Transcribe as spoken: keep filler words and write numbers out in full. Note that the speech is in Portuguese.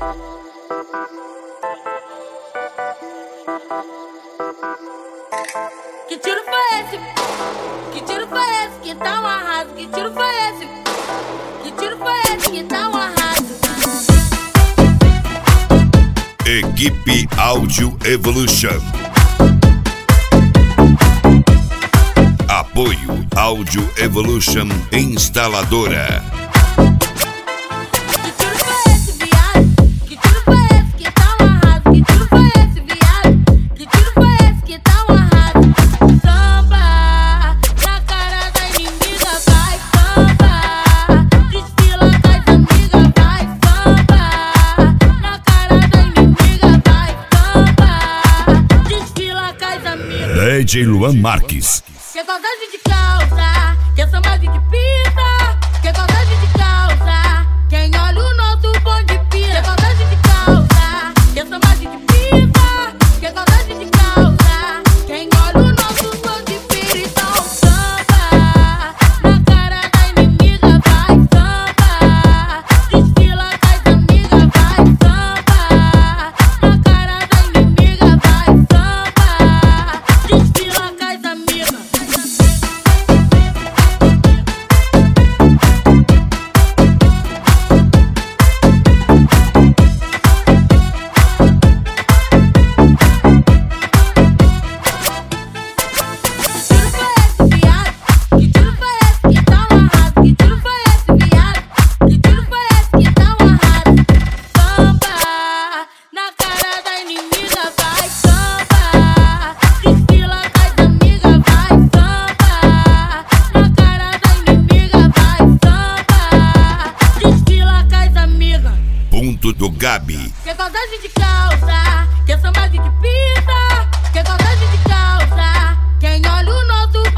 Que tiro foi esse? Que tiro foi esse que tá um arraso? Que tiro foi esse? Que tiro foi esse que tá um arraso? Equipe Audio Evolution. Apoio Audio Evolution Instaladora. D J Luan Marques. Que saudade de causa, que samba de pita. Que saudade de causa, quem olha o nosso bonde pira. Que saudade de causa, que samba de pita. Que saudade de causa, quem olha o nosso bonde pira. Então samba, na cara da inimiga vai samba. Desfila com as amigas vai samba. Na cara da inimiga vai samba. Desfila com as amigas. Ponto do Gabi. Que saudade de causa, que samba de pita. Que saudade de causa, quem olha o nosso